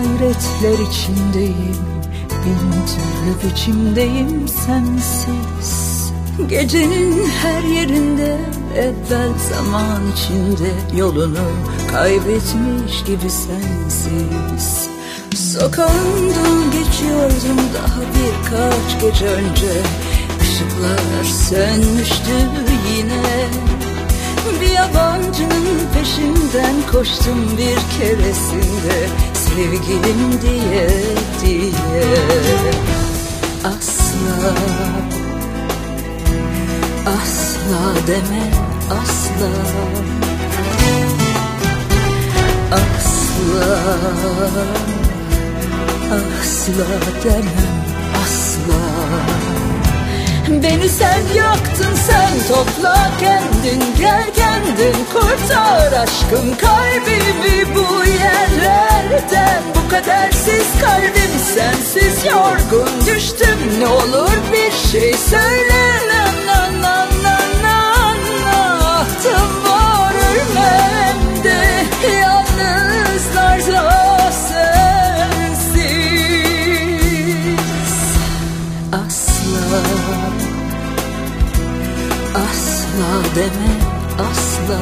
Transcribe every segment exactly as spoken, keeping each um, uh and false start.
hayretler içindeyim, bin türlü biçimdeyim sensiz. Gecenin her yerinde, evvel zaman içinde yolunu kaybetmiş gibi sensiz. Sokağından geçiyordum daha birkaç gece önce, ışıklar sönmüştü yine. Bir yabancının peşinden koştum bir keresinde, sevgilim diye diye. Asla, asla deme asla, asla, asla demem asla. Beni sen yaktın, sen topla kendin, gel kendin kurtar aşkım kalbimi bu yerlerden. Bu kadersiz kalbim sensiz yorgun düştüm, ne olur bir şey söyle. Nan nan nan nan ahtım var ölmemde, yalnızlarda sensiz. Asla, asla deme asla,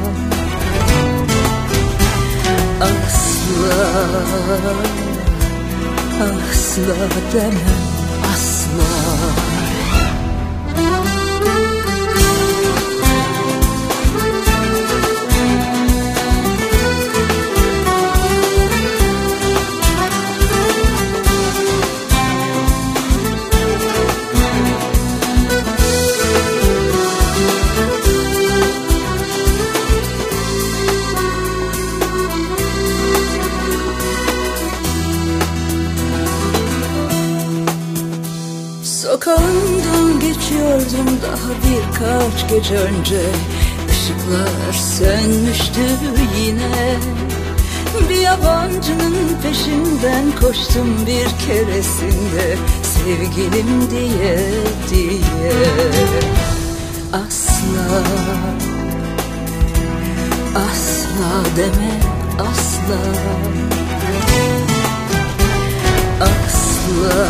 asla, asla demem asla. Sokağından geçiyordum daha birkaç gece önce, ışıklar sönmüştü yine. Bir yabancının peşinden koştum bir keresinde, sevgilim diye diye. Asla, asla deme asla, asla,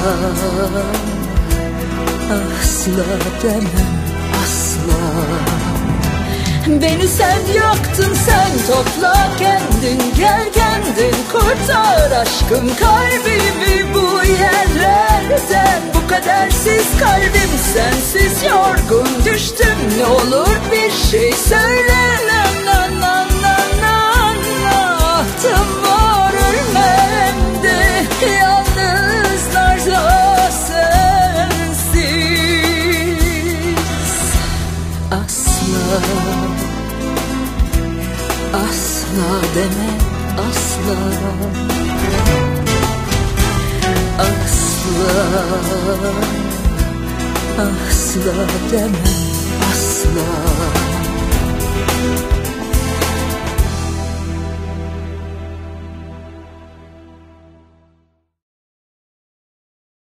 asla demem asla. Beni sen yaktın, sen topla kendin, gel kendin kurtar aşkım kalbimi bu yerlerden. Bu kadersiz kalbim sensiz yorgun düştüm, ne olur bir şey söyle. Nan nan nan nan nan ahtım var ölmemde, yalnızlarda sensiz. Asla, asla deme asla, asla, asla demem asla.